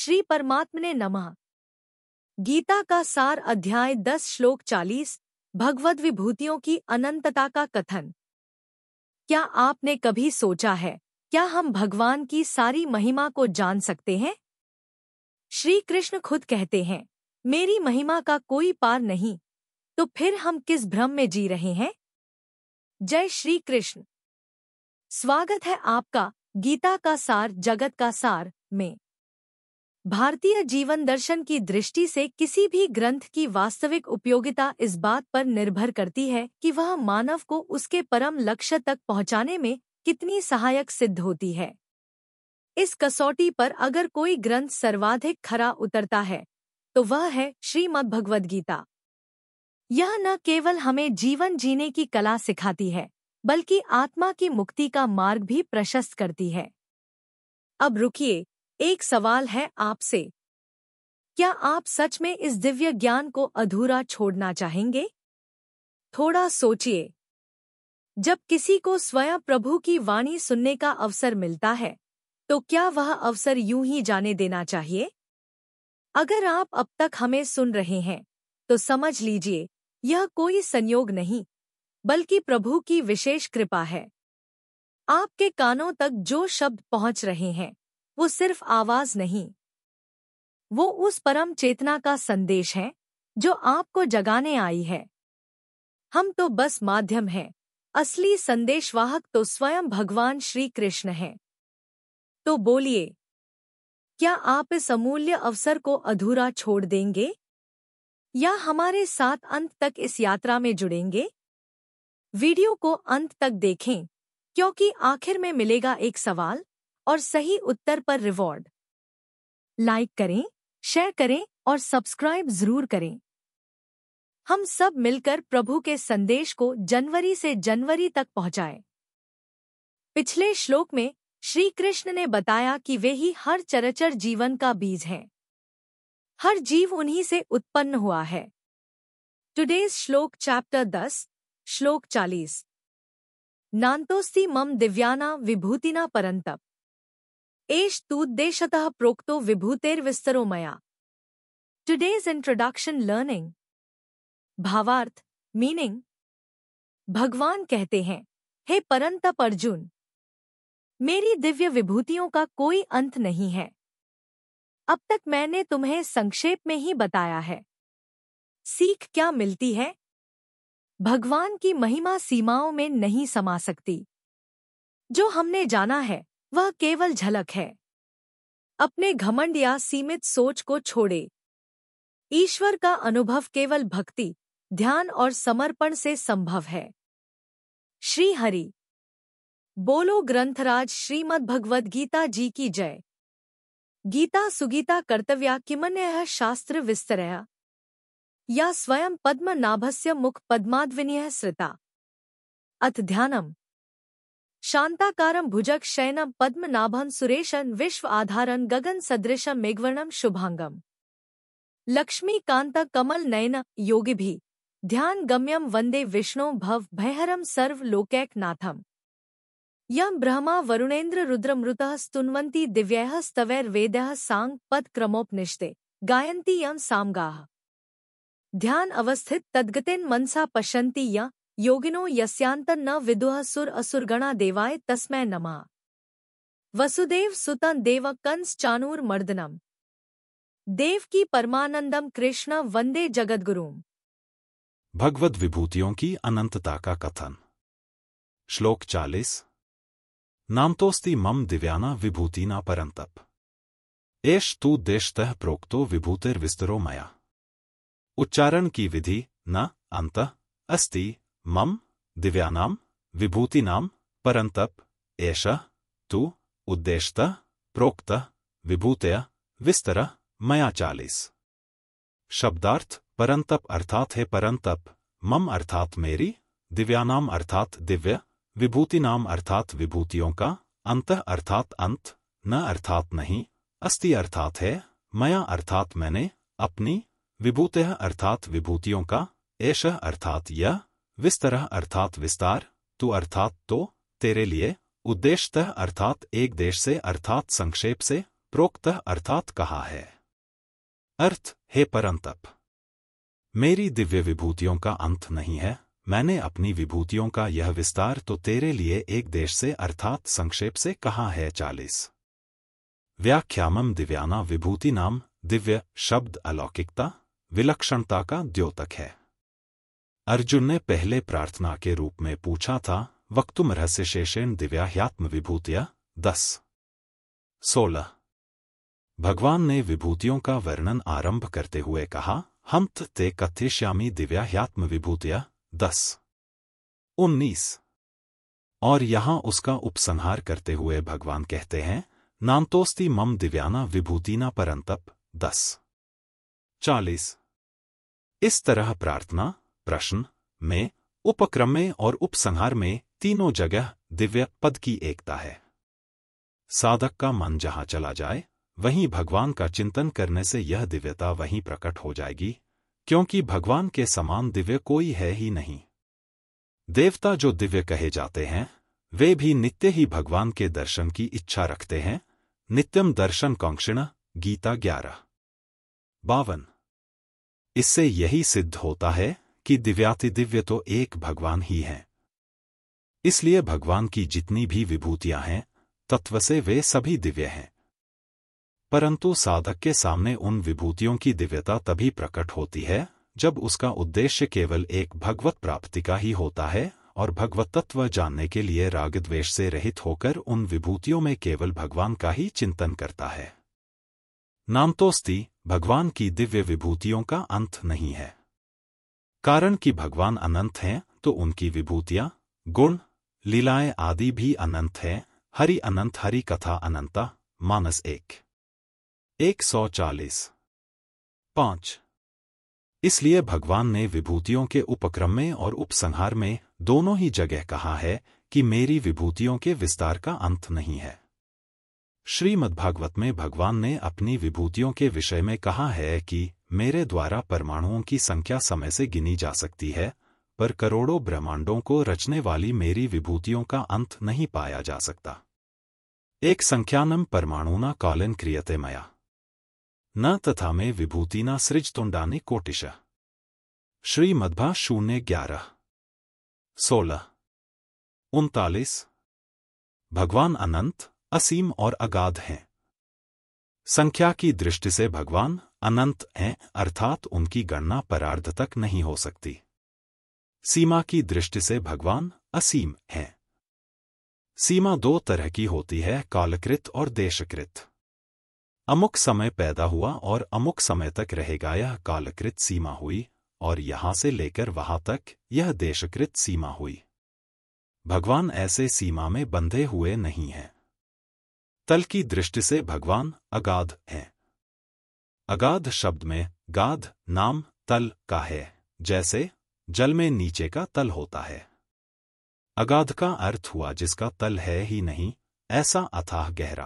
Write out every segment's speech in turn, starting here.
श्री परमात्मने नमः। गीता का सार अध्याय 10 श्लोक 40 भगवद विभूतियों की अनंतता का कथन। क्या आपने कभी सोचा है, क्या हम भगवान की सारी महिमा को जान सकते हैं? श्री कृष्ण खुद कहते हैं, मेरी महिमा का कोई पार नहीं, तो फिर हम किस भ्रम में जी रहे हैं? जय श्री कृष्ण। स्वागत है आपका गीता का सार जगत का सार में। भारतीय जीवन दर्शन की दृष्टि से किसी भी ग्रंथ की वास्तविक उपयोगिता इस बात पर निर्भर करती है कि वह मानव को उसके परम लक्ष्य तक पहुंचाने में कितनी सहायक सिद्ध होती है। इस कसौटी पर अगर कोई ग्रंथ सर्वाधिक खरा उतरता है तो वह है श्रीमद्भगवद्गीता। यह न केवल हमें जीवन जीने की कला सिखाती है, बल्कि आत्मा की मुक्ति का मार्ग भी प्रशस्त करती है। अब रुकिए, एक सवाल है आपसे। क्या आप सच में इस दिव्य ज्ञान को अधूरा छोड़ना चाहेंगे? थोड़ा सोचिए। जब किसी को स्वयं प्रभु की वाणी सुनने का अवसर मिलता है, तो क्या वह अवसर यूं ही जाने देना चाहिए? अगर आप अब तक हमें सुन रहे हैं, तो समझ लीजिए, यह कोई संयोग नहीं, बल्कि प्रभु की विशेष कृपा है। आपके कानों तक जो शब्द पहुंच रहे हैं, वो सिर्फ आवाज नहीं, वो उस परम चेतना का संदेश है जो आपको जगाने आई है। हम तो बस माध्यम हैं, असली संदेशवाहक तो स्वयं भगवान श्री कृष्ण हैं। तो बोलिए, क्या आप इस अमूल्य अवसर को अधूरा छोड़ देंगे, या हमारे साथ अंत तक इस यात्रा में जुड़ेंगे? वीडियो को अंत तक देखें, क्योंकि आखिर में मिलेगा एक सवाल और सही उत्तर पर रिवॉर्ड। लाइक करें, शेयर करें और सब्सक्राइब जरूर करें। हम सब मिलकर प्रभु के संदेश को जनवरी से जनवरी तक पहुंचाएं। पिछले श्लोक में श्री कृष्ण ने बताया कि वे ही हर चराचर जीवन का बीज हैं। हर जीव उन्हीं से उत्पन्न हुआ है। टुडेज श्लोक चैप्टर 10 श्लोक 40। नान्तोस्ति मम दिव्याना विभूतिना परन्तप एष तूद्देशतः प्रोक्तो विभूतेर्विस्तरो मया। Today's introduction learning. भावार्थ मीनिंग। भगवान कहते हैं, हे परंतप अर्जुन, मेरी दिव्य विभूतियों का कोई अंत नहीं है। अब तक मैंने तुम्हें संक्षेप में ही बताया है। सीख क्या मिलती है? भगवान की महिमा सीमाओं में नहीं समा सकती। जो हमने जाना है वह केवल झलक है। अपने घमंड या सीमित सोच को छोड़े। ईश्वर का अनुभव केवल भक्ति, ध्यान और समर्पण से संभव है। श्री हरि बोलो। ग्रंथराज श्रीमद्भगवद गीता जी की जय। गीता सुगीता कर्तव्या किमन्यः शास्त्र विस्तरया या स्वयं पद्मनाभस्य मुख पद्माद्विनीयः श्रिता। अथ ध्यानम्। शांताकारं भुजग शयनं पद्मनाभं सुरेशं विश्व आधारं गगन सदृशं मेघवर्णं शुभांगम। लक्ष्मीकांत कमल नयन योगिभिः ध्यान गम्यं वंदे विष्णु भव भयहरं सर्व लोकैकनाथम्। यं ब्रह्मा वरुणेन्द्र रुद्रमृतः स्तुन्वन्ति दिव्यैः स्तवैर्वेदैः सांग पद क्रमोपनिषदे गायन्ति यं सामगाः। ध्यान अवस्थित तद्गतेन मनसा पश्यन्ति यं योगिनो यस्यान्तं न विदुः सुर असुरगणा देवाय तस्मै नमः। वसुदेव सुतं देव कंस चाणूर मर्दनम देवकी परमानंदम कृष्ण वंदे जगद्गुरुम। भगवद विभूतियों की अनंतता का कथन। श्लोक 40। नान्तोस्ति मम दिव्याना विभूतिना परन्तप एष तूद्देशतः प्रोक्तो विभूतिर्विस्तरो मया। उच्चारण की विधि। न अंत अस्ति मम दिव्यानाम विभूतिनाम परन्तप एषः तु उद्देशतः प्रोक्तः विभूतयः विस्तरः मया। 40। शब्दार्थ। परन्तप अर्थात है परन्तप, मम अर्थात मेरी, दिव्यानाम अर्थात दिव्य, विभूतिनाम अर्थात विभूतियों का, अंतः अर्थात अंत, न अर्थात नहीं, अस्ति अर्थात है, मया अर्थात मैंने, अपनी, विभूतयः अर्थात विभूतियों का, एषः अर्थात यह, विस्तरः अर्थात विस्तार, तु अर्थात तो, तेरे लिए, उद्देशतः अर्थात एक देश से अर्थात संक्षेप से, प्रोक्तः अर्थात कहा है। अर्थ, हे परंतप, मेरी दिव्य विभूतियों का अंत नहीं है। मैंने अपनी विभूतियों का यह विस्तार तो तेरे लिए एक देश से अर्थात संक्षेप से कहा है। 40 व्याख्यामम दिव्याना विभूति नाम। दिव्य शब्द अलौकिकता, विलक्षणता का द्योतक है। अर्जुन ने पहले प्रार्थना के रूप में पूछा था, वक्तुम रहस्य शेषेण दिव्या ह्यात्म विभूतिया। 10 16 भगवान ने विभूतियों का वर्णन आरंभ करते हुए कहा, हम ते कथयिष्यामि दिव्या ह्यात्म विभूतिया। 10 19 और यहां उसका उपसंहार करते हुए भगवान कहते हैं, नान्तोस्ति मम दिव्याना विभूतिना परंतप। 10 40 इस तरह प्रार्थना, प्रश्न में, उपक्रम में और उपसंहार में तीनों जगह दिव्य पद की एकता है। साधक का मन जहां चला जाए वहीं भगवान का चिंतन करने से यह दिव्यता वहीं प्रकट हो जाएगी, क्योंकि भगवान के समान दिव्य कोई है ही नहीं। देवता जो दिव्य कहे जाते हैं वे भी नित्य ही भगवान के दर्शन की इच्छा रखते हैं। नित्यम दर्शन कांक्षिण। गीता 11:52 इससे यही सिद्ध होता है कि दिव्यातिदिव्य तो एक भगवान ही हैं। इसलिए भगवान की जितनी भी विभूतियां हैं तत्व से वे सभी दिव्य हैं। परंतु साधक के सामने उन विभूतियों की दिव्यता तभी प्रकट होती है जब उसका उद्देश्य केवल एक भगवत प्राप्ति का ही होता है और भगवत तत्व जानने के लिए राग द्वेष से रहित होकर उन विभूतियों में केवल भगवान का ही चिंतन करता है। नान्तोस्ति, भगवान की दिव्य विभूतियों का अंत नहीं है। कारण कि भगवान अनंत हैं तो उनकी विभूतियां, गुण, लीलाएं आदि भी अनंत हैं। हरि अनंत, हरि कथा अनंता। मानस 1:140 5 इसलिए भगवान ने विभूतियों के उपक्रम में और उपसंहार में दोनों ही जगह कहा है कि मेरी विभूतियों के विस्तार का अंत नहीं है। श्रीमद्भागवत में भगवान ने अपनी विभूतियों के विषय में कहा है कि मेरे द्वारा परमाणुओं की संख्या समय से गिनी जा सकती है, पर करोड़ों ब्रह्मांडों को रचने वाली मेरी विभूतियों का अंत नहीं पाया जा सकता। एक संख्यानम परमाणुना कालन क्रियते मया न तथा में विभूतिना सृजतुंडानि कोटिश। श्रीमद्भा 0:11 16 39 भगवान अनंत, असीम और अगाध हैं। संख्या की दृष्टि से भगवान अनंत हैं, अर्थात उनकी गणना परार्ध तक नहीं हो सकती। सीमा की दृष्टि से भगवान असीम हैं। सीमा दो तरह की होती है, कालकृत और देशकृत। अमुक समय पैदा हुआ और अमुक समय तक रहेगा, यह कालकृत सीमा हुई, और यहां से लेकर वहां तक यह देशकृत सीमा हुई। भगवान ऐसे सीमा में बंधे हुए नहीं हैं। तल की दृष्टि से भगवान अगाध हैं। अगाध शब्द में गाध नाम तल का है, जैसे जल में नीचे का तल होता है। अगाध का अर्थ हुआ जिसका तल है ही नहीं, ऐसा अथाह गहरा।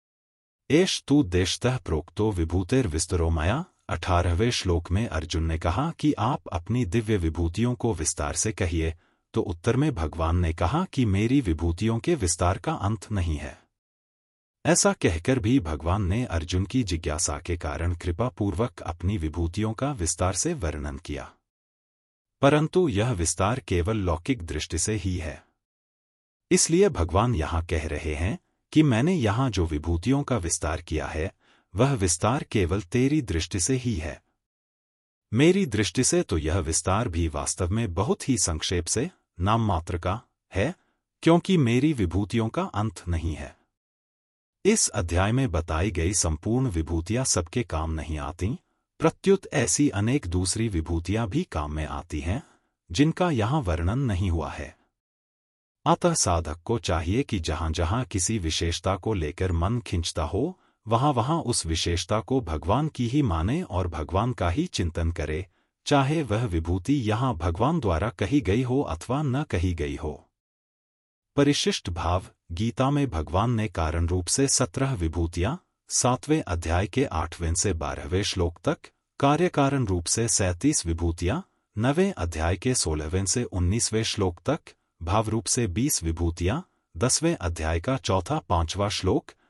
एष तु देशतः प्रोक्तो विभूतेर विस्तरो मया। 18वें श्लोक में अर्जुन ने कहा कि आप अपनी दिव्य विभूतियों को विस्तार से कहिए, तो उत्तर में भगवान ने कहा कि मेरी विभूतियों के विस्तार का अंत नहीं है। ऐसा कहकर भी भगवान ने अर्जुन की जिज्ञासा के कारण कृपा पूर्वक अपनी विभूतियों का विस्तार से वर्णन किया, परंतु यह विस्तार केवल लौकिक दृष्टि से ही है। इसलिए भगवान यहां कह रहे हैं कि मैंने यहां जो विभूतियों का विस्तार किया है वह विस्तार केवल तेरी दृष्टि से ही है। मेरी दृष्टि से तो यह विस्तार भी वास्तव में बहुत ही संक्षेप से नाम मात्र का है, क्योंकि मेरी विभूतियों का अंत नहीं है। इस अध्याय में बताई गई संपूर्ण विभूतियां सबके काम नहीं आती, प्रत्युत ऐसी अनेक दूसरी विभूतियां भी काम में आती हैं जिनका यहां वर्णन नहीं हुआ है। अतः साधक को चाहिए कि जहां जहां किसी विशेषता को लेकर मन खिंचता हो वहां वहां उस विशेषता को भगवान की ही माने और भगवान का ही चिंतन करे, चाहे वह विभूति यहां भगवान द्वारा कही गई हो अथवा न कही गई हो। परिशिष्ट भाव। गीता में भगवान ने कारण रूप से 17 विभूतियां 7वें अध्याय के 8वें से 12वें श्लोक तक, कार्य कारण रूप से 37 विभूतियां 9वें अध्याय के 16वें से 19वें श्लोक तक, भाव रूप से 20 विभूतियां 10वें अध्याय का 4-5वां श्लोक,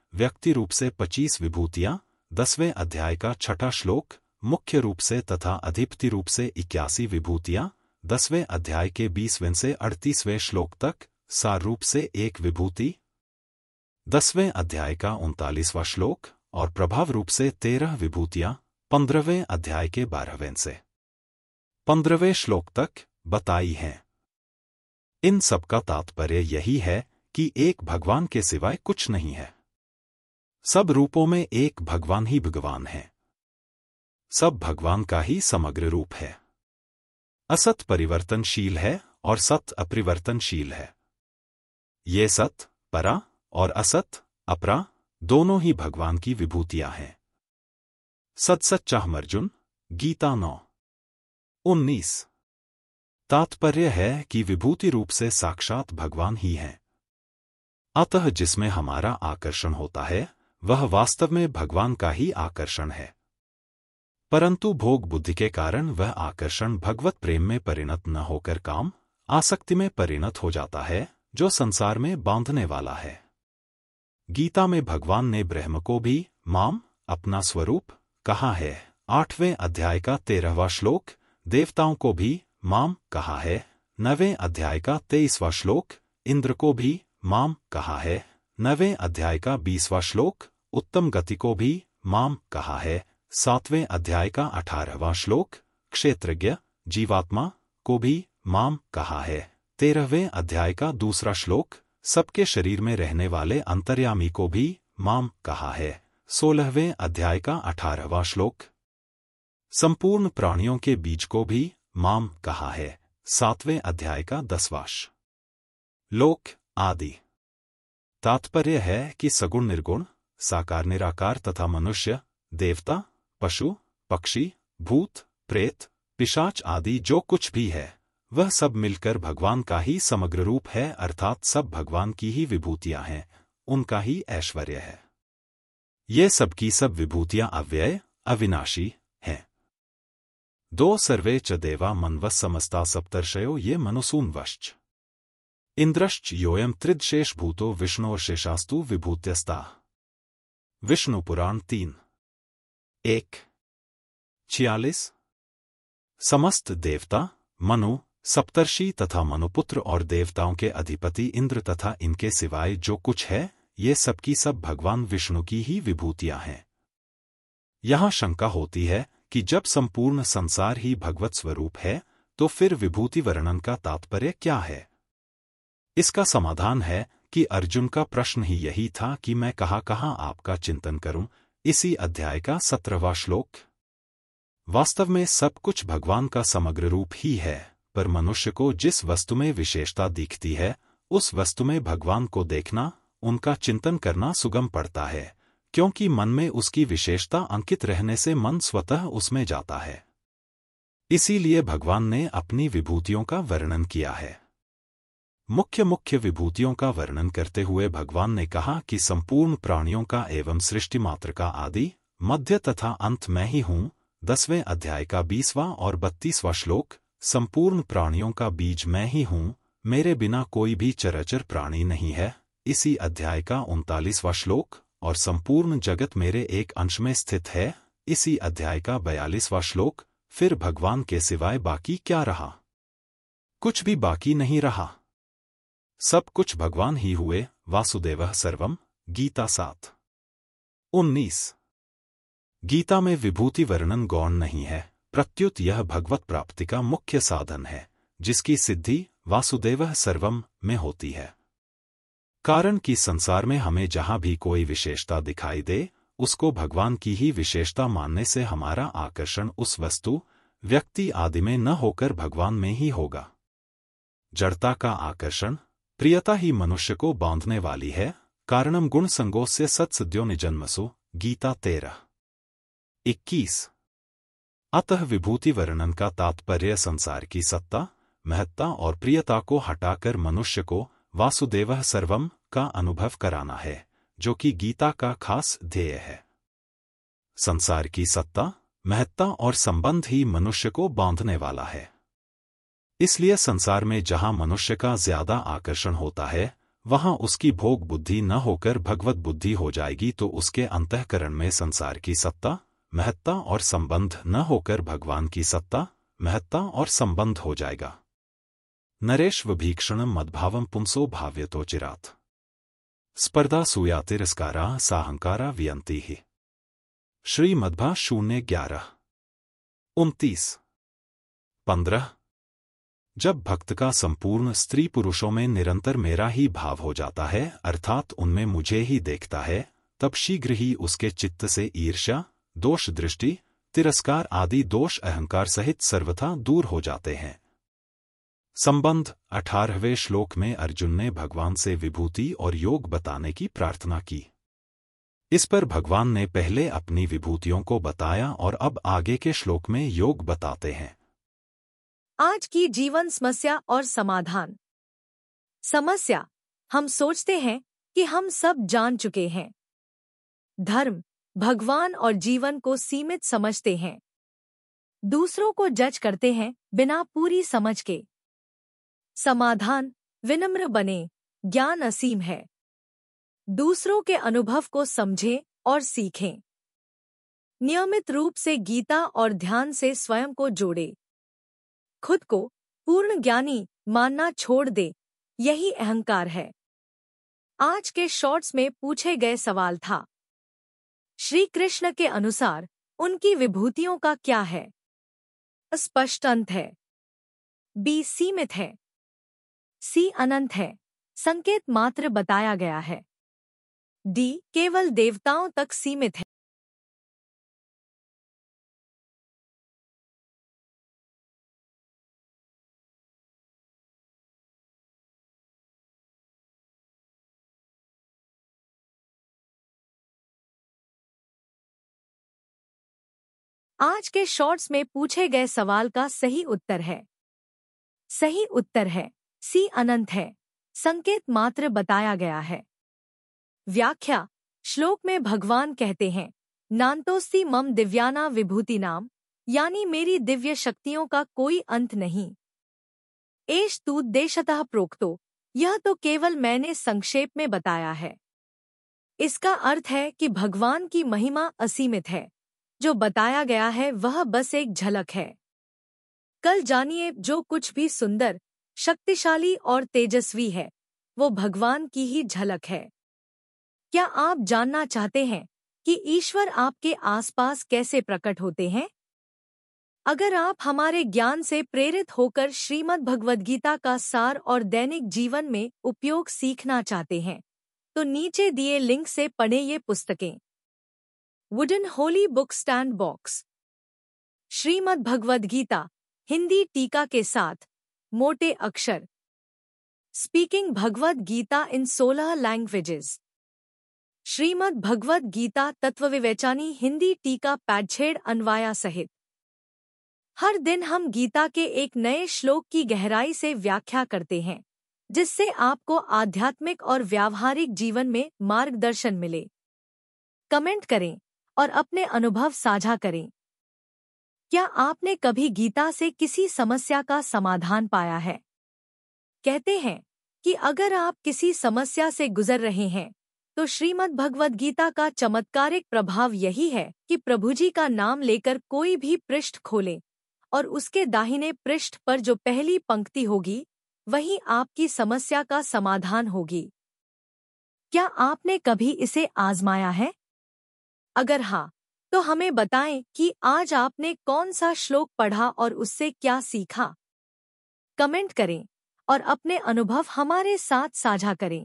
व्यक्ति रूप से 25 विभूतियां, 10वें अध्याय का 6ठा श्लोक, मुख्य रूप से तथा अधिपति रूप से 81 विभूतियां, 10वें अध्याय के 20वें से 38वें श्लोक तक, सार रूप से 1 विभूति, 10वें अध्याय का 39वां श्लोक और प्रभाव रूप से 13 विभूतियां, 15वें अध्याय के 12वें से 15वें श्लोक तक बताई हैं। इन सब का तात्पर्य यही है कि एक भगवान के सिवाय कुछ नहीं है। सब रूपों में एक भगवान ही भगवान है। सब भगवान का ही समग्र रूप है। असत परिवर्तनशील है और सत अपरिवर्तनशील है। ये सत, परा और असत, अपरा दोनों ही भगवान की विभूतियां हैं। सत्सच्चाहम अर्जुन, गीता 9:19। तात्पर्य है कि विभूति रूप से साक्षात भगवान ही हैं। अतः जिसमें हमारा आकर्षण होता है वह वास्तव में भगवान का ही आकर्षण है, परंतु भोग बुद्धि के कारण वह आकर्षण भगवत प्रेम में परिणत न होकर काम, आसक्ति में परिणत हो जाता है, जो संसार में बांधने वाला है। गीता में भगवान ने ब्रह्म को भी माम, अपना स्वरूप, कहा है। 8वें अध्याय का 13वां श्लोक, देवताओं को भी माम कहा है। 9वें अध्याय का 23वां श्लोक, इंद्र को भी माम कहा है। 9वें अध्याय का 20वां श्लोक, उत्तम गति को भी माम कहा है। 7वें अध्याय का 18वां श्लोक, क्षेत्रज्ञ, जीवात्मा को भी माम कहा है। 13वें अध्याय का 2 श्लोक, सबके शरीर में रहने वाले अंतर्यामी को भी माम कहा है। 16वें अध्याय का 18वां श्लोक, संपूर्ण प्राणियों के बीज को भी माम कहा है। 7वें अध्याय का 10वां श्लोक आदि। तात्पर्य है कि सगुण निर्गुण, साकार निराकार तथा मनुष्य, देवता, पशु, पक्षी, भूत, प्रेत, पिशाच आदि जो कुछ भी है वह सब मिलकर भगवान का ही समग्र रूप है, अर्थात सब भगवान की ही विभूतियां हैं, उनका ही ऐश्वर्य है। ये सब की सब विभूतियां अव्यय, अविनाशी हैं। 2 सर्वे च देवा मनवः समस्ता सप्तर्षयो ये मनुसूनवश्च इंद्रश्च योऽयं त्रिदशेष भूतो विष्णोर्शेषास्तु विभूत्यस्ता। विष्णु पुराण 3:1-46। समस्त देवता, मनु, सप्तर्षि तथा मनुपुत्र और देवताओं के अधिपति इंद्र तथा इनके सिवाय जो कुछ है, ये सब की सब भगवान विष्णु की ही विभूतियां हैं। यहां शंका होती है कि जब संपूर्ण संसार ही भगवत स्वरूप है तो फिर विभूति वर्णन का तात्पर्य क्या है? इसका समाधान है कि अर्जुन का प्रश्न ही यही था कि मैं कहाँ आपका चिंतन करूं। इसी अध्याय का 17वां श्लोक। वास्तव में सब कुछ भगवान का समग्र रूप ही है, पर मनुष्य को जिस वस्तु में विशेषता दिखती है उस वस्तु में भगवान को देखना, उनका चिंतन करना सुगम पड़ता है, क्योंकि मन में उसकी विशेषता अंकित रहने से मन स्वतः उसमें जाता है। इसीलिए भगवान ने अपनी विभूतियों का वर्णन किया है। मुख्य विभूतियों का वर्णन करते हुए भगवान ने कहा कि संपूर्ण प्राणियों का एवं सृष्टि मात्र का आदि, मध्य तथा अंत मैं ही हूँ। 10वें अध्याय का 20वां और 32वां श्लोक, संपूर्ण प्राणियों का बीज मैं ही हूँ, मेरे बिना कोई भी चराचर प्राणी नहीं है। इसी अध्याय का 39वां श्लोक, और संपूर्ण जगत मेरे एक अंश में स्थित है। इसी अध्याय का 42वां श्लोक, फिर भगवान के सिवाय बाकी क्या रहा? कुछ भी बाकी नहीं रहा, सब कुछ भगवान ही हुए। वासुदेवः सर्वम्, गीता 7:19। गीता में विभूति वर्णन गौण नहीं है, प्रत्युत यह भगवत प्राप्ति का मुख्य साधन है, जिसकी सिद्धि वासुदेवः सर्वम् में होती है। कारण कि संसार में हमें जहां भी कोई विशेषता दिखाई दे, उसको भगवान की ही विशेषता मानने से हमारा आकर्षण उस वस्तु, व्यक्ति आदि में न होकर भगवान में ही होगा। जड़ता का आकर्षण, प्रियता ही मनुष्य को बांधने वाली है। कारणम गुण संगोस्य सत्सद्यो निजन्मसु, गीता 13:21। अतः विभूति वर्णन का तात्पर्य संसार की सत्ता, महत्ता और प्रियता को हटाकर मनुष्य को वासुदेवः सर्वम् का अनुभव कराना है, जो कि गीता का खास ध्येय है। संसार की सत्ता, महत्ता और संबंध ही मनुष्य को बांधने वाला है। इसलिए संसार में जहां मनुष्य का ज्यादा आकर्षण होता है वहां उसकी भोग बुद्धि न होकर भगवत बुद्धि हो जाएगी तो उसके अंतःकरण में संसार की सत्ता, महत्ता और संबंध न होकर भगवान की सत्ता, महत्ता और संबंध हो जाएगा। नरेष्वभीक्षणं मद्भावं पुंसो भाव्यतो चिरात्। स्पर्धा सूया तिरस्कारा साहंकारा वियंती ही। श्रीमद्भा 0:11-29-15। जब भक्त का संपूर्ण स्त्री पुरुषों में निरंतर मेरा ही भाव हो जाता है, अर्थात उनमें मुझे ही देखता है, तब शीघ्र ही उसके चित्त से ईर्ष्या, दोष दृष्टि, तिरस्कार आदि दोष अहंकार सहित सर्वथा दूर हो जाते हैं। संबंध 18वें श्लोक में अर्जुन ने भगवान से विभूति और योग बताने की प्रार्थना की। इस पर भगवान ने पहले अपनी विभूतियों को बताया और अब आगे के श्लोक में योग बताते हैं। आज की जीवन समस्या और समाधान। समस्या, हम सोचते हैं कि हम सब जान चुके हैं। धर्म, भगवान और जीवन को सीमित समझते हैं। दूसरों को जज करते हैं बिना पूरी समझ के। समाधान, विनम्र बने, ज्ञान असीम है। दूसरों के अनुभव को समझें और सीखें। नियमित रूप से गीता और ध्यान से स्वयं को जोड़े। खुद को पूर्ण ज्ञानी मानना छोड़ दे, यही अहंकार है। आज के शॉर्ट्स में पूछे गए सवाल था, श्री कृष्ण के अनुसार उनकी विभूतियों का क्या है? स्पष्ट अंत है। बी सीमित है। सी अनंत है, संकेत मात्र बताया गया है। डी केवल देवताओं तक सीमित है। आज के शॉर्ट्स में पूछे गए सवाल का सही उत्तर है। सही उत्तर है सी अनंत है, संकेत मात्र बताया गया है। व्याख्या, श्लोक में भगवान कहते हैं, नान्तोस्ति मम दिव्याना विभूति नाम, यानी मेरी दिव्य शक्तियों का कोई अंत नहीं। एष तूद्देशतः प्रोक्तो, यह तो केवल मैंने संक्षेप में बताया है। इसका अर्थ है कि भगवान की महिमा असीमित है। जो बताया गया है वह बस एक झलक है। कल जानिए, जो कुछ भी सुंदर, शक्तिशाली और तेजस्वी है, वो भगवान की ही झलक है। क्या आप जानना चाहते हैं कि ईश्वर आपके आसपास कैसे प्रकट होते हैं? अगर आप हमारे ज्ञान से प्रेरित होकर श्रीमद् भगवद गीता का सार और दैनिक जीवन में उपयोग सीखना चाहते हैं, तो नीचे दिए लिंक से पढ़ें ये पुस्तकें। Wooden holy book stand box, Shrimad Bhagavad Gita Hindi टीका के साथ, मोटे अक्षर। Speaking Bhagavad Gita in 16 languages. Shrimad Bhagavad Gita तत्वविवेचनी हिंदी टीका पैडछेड़ अन्वाया सहित। हर दिन हम गीता के एक नए श्लोक की गहराई से व्याख्या करते हैं, जिससे आपको आध्यात्मिक और व्यावहारिक जीवन में मार्गदर्शन मिले। कमेंट करें और अपने अनुभव साझा करें। क्या आपने कभी गीता से किसी समस्या का समाधान पाया है? कहते हैं कि अगर आप किसी समस्या से गुजर रहे हैं, तो श्रीमद् भगवद गीता का चमत्कारिक प्रभाव यही है कि प्रभु जी का नाम लेकर कोई भी पृष्ठ खोले और उसके दाहिने पृष्ठ पर जो पहली पंक्ति होगी, वही आपकी समस्या का समाधान होगी। क्या आपने कभी इसे आजमाया है? अगर हाँ, तो हमें बताएं कि आज आपने कौन सा श्लोक पढ़ा और उससे क्या सीखा। कमेंट करें और अपने अनुभव हमारे साथ साझा करें।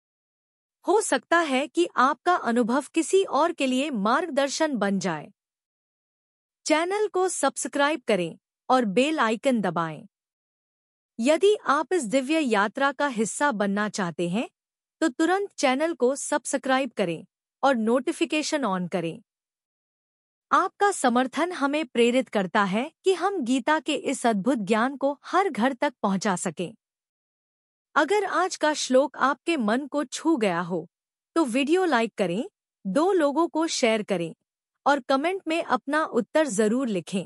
हो सकता है कि आपका अनुभव किसी और के लिए मार्गदर्शन बन जाए। चैनल को सब्सक्राइब करें और बेल आइकन दबाएं। यदि आप इस दिव्य यात्रा का हिस्सा बनना चाहते हैं, तो तुरंत चैनल को सब्सक्राइब करें और नोटिफिकेशन ऑन करें। आपका समर्थन हमें प्रेरित करता है कि हम गीता के इस अद्भुत ज्ञान को हर घर तक पहुंचा सकें। अगर आज का श्लोक आपके मन को छू गया हो, तो वीडियो लाइक करें, 2 लोगों को शेयर करें और कमेंट में अपना उत्तर जरूर लिखें।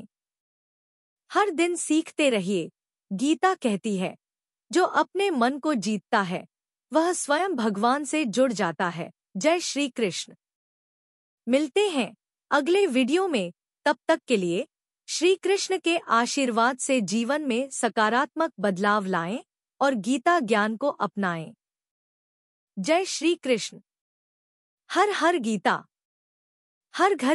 हर दिन सीखते रहिए। गीता कहती है, जो अपने मन को जीतता है, वह स्वयं भगवान से जुड़ जाता है। जय श्री कृष्ण। मिलते हैं अगले वीडियो में, तब तक के लिए श्री कृष्ण के आशीर्वाद से जीवन में सकारात्मक बदलाव लाएं और गीता ज्ञान को अपनाएं। जय श्री कृष्ण। हर हर गीता। हर घर